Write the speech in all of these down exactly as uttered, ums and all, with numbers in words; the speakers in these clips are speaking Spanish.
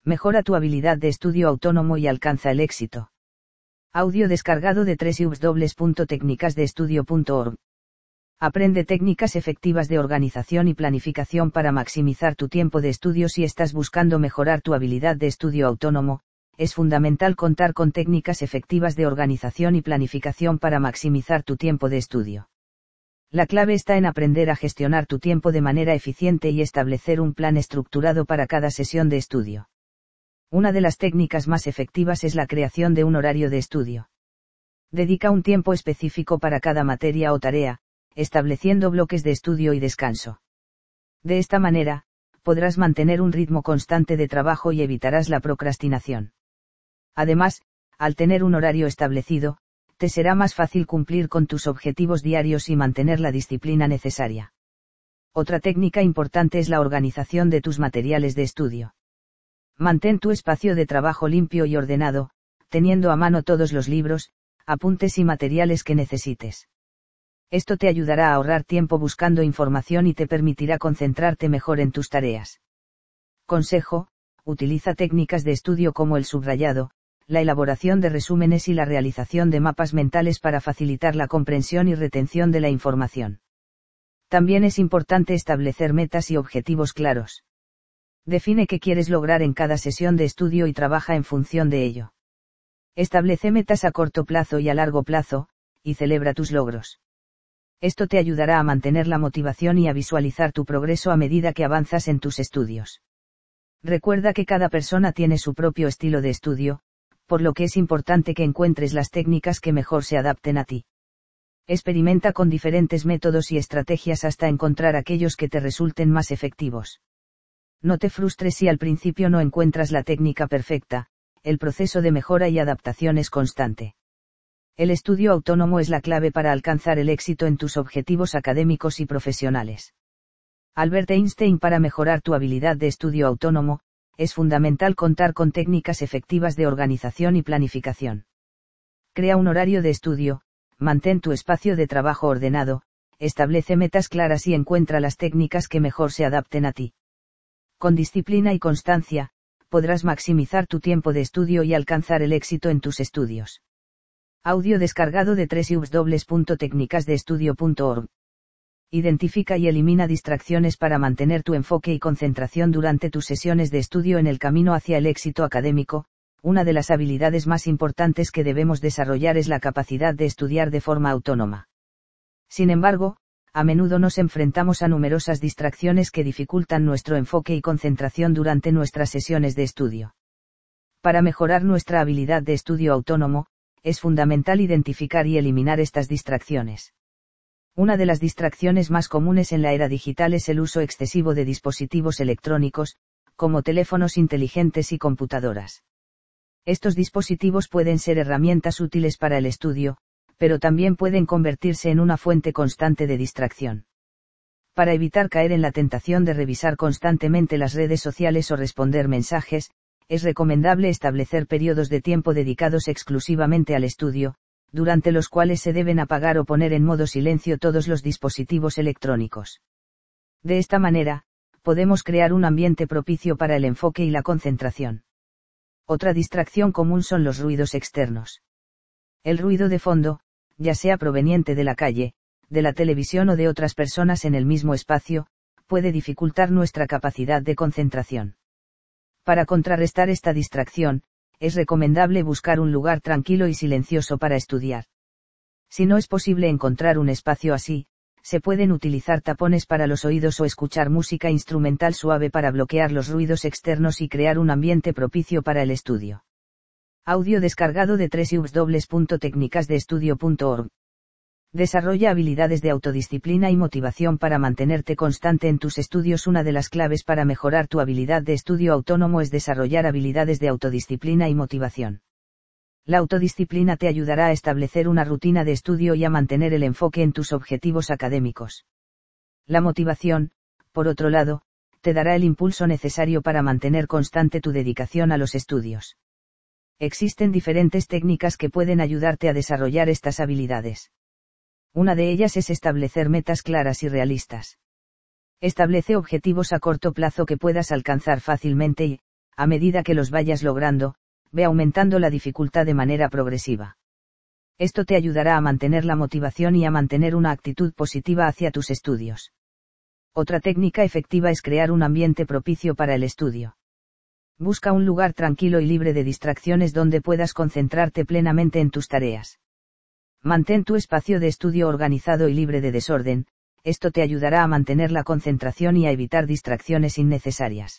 Mejora tu habilidad de estudio autónomo y alcanza el éxito. Audio descargado de doble u doble u doble u punto técnicas de estudio punto org. Aprende técnicas efectivas de organización y planificación para maximizar tu tiempo de estudio. Si estás buscando mejorar tu habilidad de estudio autónomo, es fundamental contar con técnicas efectivas de organización y planificación para maximizar tu tiempo de estudio. La clave está en aprender a gestionar tu tiempo de manera eficiente y establecer un plan estructurado para cada sesión de estudio. Una de las técnicas más efectivas es la creación de un horario de estudio. Dedica un tiempo específico para cada materia o tarea, estableciendo bloques de estudio y descanso. De esta manera, podrás mantener un ritmo constante de trabajo y evitarás la procrastinación. Además, al tener un horario establecido, te será más fácil cumplir con tus objetivos diarios y mantener la disciplina necesaria. Otra técnica importante es la organización de tus materiales de estudio. Mantén tu espacio de trabajo limpio y ordenado, teniendo a mano todos los libros, apuntes y materiales que necesites. Esto te ayudará a ahorrar tiempo buscando información y te permitirá concentrarte mejor en tus tareas. Consejo: utiliza técnicas de estudio como el subrayado, la elaboración de resúmenes y la realización de mapas mentales para facilitar la comprensión y retención de la información. También es importante establecer metas y objetivos claros. Define qué quieres lograr en cada sesión de estudio y trabaja en función de ello. Establece metas a corto plazo y a largo plazo, y celebra tus logros. Esto te ayudará a mantener la motivación y a visualizar tu progreso a medida que avanzas en tus estudios. Recuerda que cada persona tiene su propio estilo de estudio, por lo que es importante que encuentres las técnicas que mejor se adapten a ti. Experimenta con diferentes métodos y estrategias hasta encontrar aquellos que te resulten más efectivos. No te frustres si al principio no encuentras la técnica perfecta, el proceso de mejora y adaptación es constante. El estudio autónomo es la clave para alcanzar el éxito en tus objetivos académicos y profesionales. Albert Einstein: para mejorar tu habilidad de estudio autónomo, es fundamental contar con técnicas efectivas de organización y planificación. Crea un horario de estudio, mantén tu espacio de trabajo ordenado, establece metas claras y encuentra las técnicas que mejor se adapten a ti. Con disciplina y constancia, podrás maximizar tu tiempo de estudio y alcanzar el éxito en tus estudios. Audio descargado de doble u doble u doble u punto técnicas de estudio punto org. Identifica y elimina distracciones para mantener tu enfoque y concentración durante tus sesiones de estudio en el camino hacia el éxito académico. Una de las habilidades más importantes que debemos desarrollar es la capacidad de estudiar de forma autónoma. Sin embargo, a menudo nos enfrentamos a numerosas distracciones que dificultan nuestro enfoque y concentración durante nuestras sesiones de estudio. Para mejorar nuestra habilidad de estudio autónomo, es fundamental identificar y eliminar estas distracciones. Una de las distracciones más comunes en la era digital es el uso excesivo de dispositivos electrónicos, como teléfonos inteligentes y computadoras. Estos dispositivos pueden ser herramientas útiles para el estudio, pero también pueden convertirse en una fuente constante de distracción. Para evitar caer en la tentación de revisar constantemente las redes sociales o responder mensajes, es recomendable establecer periodos de tiempo dedicados exclusivamente al estudio, durante los cuales se deben apagar o poner en modo silencio todos los dispositivos electrónicos. De esta manera, podemos crear un ambiente propicio para el enfoque y la concentración. Otra distracción común son los ruidos externos. El ruido de fondo, ya sea proveniente de la calle, de la televisión o de otras personas en el mismo espacio, puede dificultar nuestra capacidad de concentración. Para contrarrestar esta distracción, es recomendable buscar un lugar tranquilo y silencioso para estudiar. Si no es posible encontrar un espacio así, se pueden utilizar tapones para los oídos o escuchar música instrumental suave para bloquear los ruidos externos y crear un ambiente propicio para el estudio. Audio descargado de doble u doble u doble u punto técnicas de estudio punto org. Desarrolla habilidades de autodisciplina y motivación para mantenerte constante en tus estudios. Una de las claves para mejorar tu habilidad de estudio autónomo es desarrollar habilidades de autodisciplina y motivación. La autodisciplina te ayudará a establecer una rutina de estudio y a mantener el enfoque en tus objetivos académicos. La motivación, por otro lado, te dará el impulso necesario para mantener constante tu dedicación a los estudios. Existen diferentes técnicas que pueden ayudarte a desarrollar estas habilidades. Una de ellas es establecer metas claras y realistas. Establece objetivos a corto plazo que puedas alcanzar fácilmente y, a medida que los vayas logrando, ve aumentando la dificultad de manera progresiva. Esto te ayudará a mantener la motivación y a mantener una actitud positiva hacia tus estudios. Otra técnica efectiva es crear un ambiente propicio para el estudio. Busca un lugar tranquilo y libre de distracciones donde puedas concentrarte plenamente en tus tareas. Mantén tu espacio de estudio organizado y libre de desorden, esto te ayudará a mantener la concentración y a evitar distracciones innecesarias.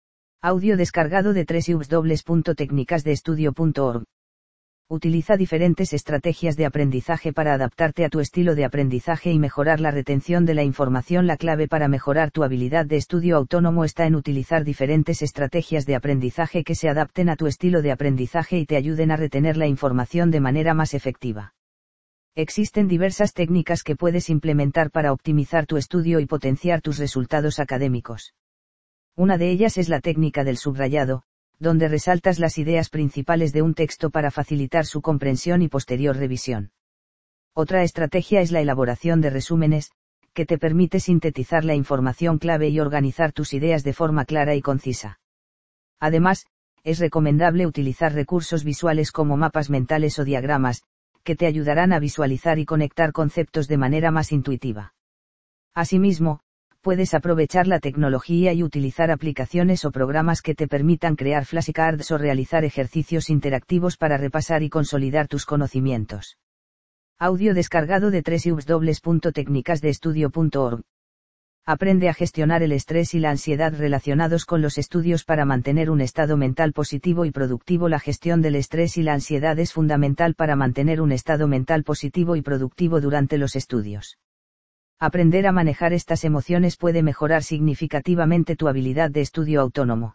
Audio descargado de doble u doble u doble u punto técnicas de estudio punto org. Utiliza diferentes estrategias de aprendizaje para adaptarte a tu estilo de aprendizaje y mejorar la retención de la información. La clave para mejorar tu habilidad de estudio autónomo está en utilizar diferentes estrategias de aprendizaje que se adapten a tu estilo de aprendizaje y te ayuden a retener la información de manera más efectiva. Existen diversas técnicas que puedes implementar para optimizar tu estudio y potenciar tus resultados académicos. Una de ellas es la técnica del subrayado, donde resaltas las ideas principales de un texto para facilitar su comprensión y posterior revisión. Otra estrategia es la elaboración de resúmenes, que te permite sintetizar la información clave y organizar tus ideas de forma clara y concisa. Además, es recomendable utilizar recursos visuales como mapas mentales o diagramas, que te ayudarán a visualizar y conectar conceptos de manera más intuitiva. Asimismo, puedes aprovechar la tecnología y utilizar aplicaciones o programas que te permitan crear flashcards o realizar ejercicios interactivos para repasar y consolidar tus conocimientos. Audio descargado de doble u doble u doble u punto técnicas de estudio punto org. Aprende a gestionar el estrés y la ansiedad relacionados con los estudios para mantener un estado mental positivo y productivo. La gestión del estrés y la ansiedad es fundamental para mantener un estado mental positivo y productivo durante los estudios. Aprender a manejar estas emociones puede mejorar significativamente tu habilidad de estudio autónomo.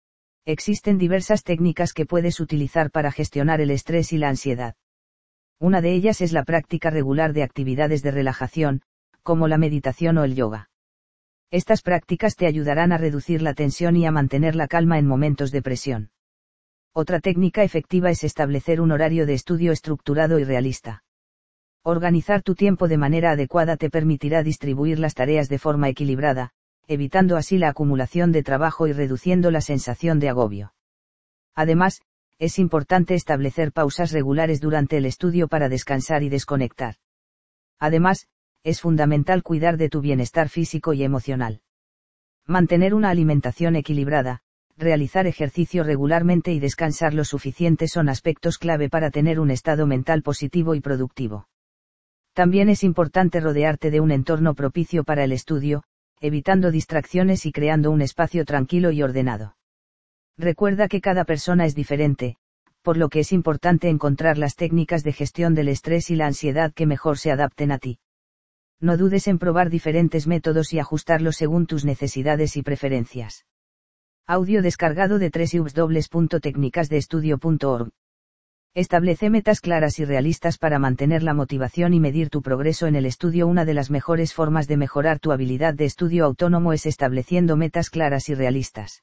Existen diversas técnicas que puedes utilizar para gestionar el estrés y la ansiedad. Una de ellas es la práctica regular de actividades de relajación, como la meditación o el yoga. Estas prácticas te ayudarán a reducir la tensión y a mantener la calma en momentos de presión. Otra técnica efectiva es establecer un horario de estudio estructurado y realista. Organizar tu tiempo de manera adecuada te permitirá distribuir las tareas de forma equilibrada, evitando así la acumulación de trabajo y reduciendo la sensación de agobio. Además, es importante establecer pausas regulares durante el estudio para descansar y desconectar. Además, es fundamental cuidar de tu bienestar físico y emocional. Mantener una alimentación equilibrada, realizar ejercicio regularmente y descansar lo suficiente son aspectos clave para tener un estado mental positivo y productivo. También es importante rodearte de un entorno propicio para el estudio, evitando distracciones y creando un espacio tranquilo y ordenado. Recuerda que cada persona es diferente, por lo que es importante encontrar las técnicas de gestión del estrés y la ansiedad que mejor se adapten a ti. No dudes en probar diferentes métodos y ajustarlos según tus necesidades y preferencias. Audio descargado de doble u doble u doble u punto técnicas de estudio punto org. Establece metas claras y realistas para mantener la motivación y medir tu progreso en el estudio. Una de las mejores formas de mejorar tu habilidad de estudio autónomo es estableciendo metas claras y realistas.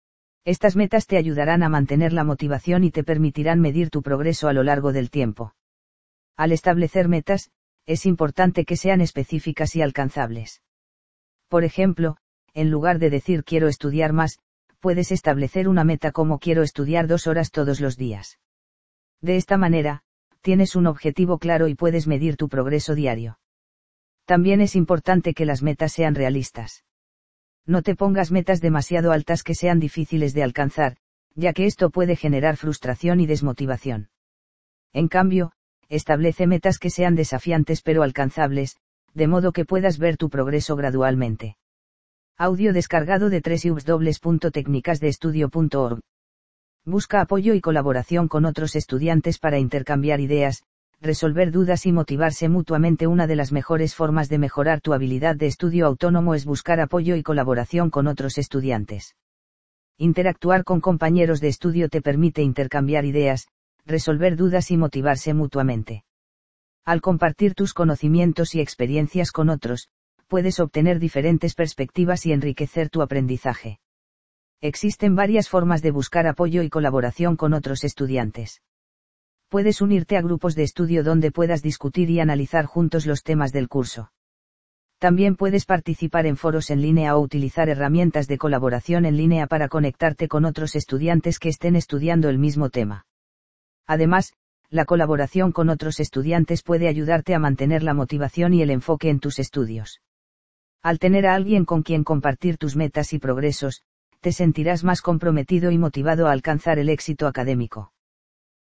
Estas metas te ayudarán a mantener la motivación y te permitirán medir tu progreso a lo largo del tiempo. Al establecer metas, es importante que sean específicas y alcanzables. Por ejemplo, en lugar de decir quiero estudiar más, puedes establecer una meta como quiero estudiar dos horas todos los días. De esta manera, tienes un objetivo claro y puedes medir tu progreso diario. También es importante que las metas sean realistas. No te pongas metas demasiado altas que sean difíciles de alcanzar, ya que esto puede generar frustración y desmotivación. En cambio, establece metas que sean desafiantes pero alcanzables, de modo que puedas ver tu progreso gradualmente. Audio descargado de doble u doble u doble u punto técnicas de estudio punto org. Busca apoyo y colaboración con otros estudiantes para intercambiar ideas, resolver dudas y motivarse mutuamente. Una de las mejores formas de mejorar tu habilidad de estudio autónomo es buscar apoyo y colaboración con otros estudiantes. Interactuar con compañeros de estudio te permite intercambiar ideas, resolver dudas y motivarse mutuamente. Al compartir tus conocimientos y experiencias con otros, puedes obtener diferentes perspectivas y enriquecer tu aprendizaje. Existen varias formas de buscar apoyo y colaboración con otros estudiantes. Puedes unirte a grupos de estudio donde puedas discutir y analizar juntos los temas del curso. También puedes participar en foros en línea o utilizar herramientas de colaboración en línea para conectarte con otros estudiantes que estén estudiando el mismo tema. Además, la colaboración con otros estudiantes puede ayudarte a mantener la motivación y el enfoque en tus estudios. Al tener a alguien con quien compartir tus metas y progresos, te sentirás más comprometido y motivado a alcanzar el éxito académico.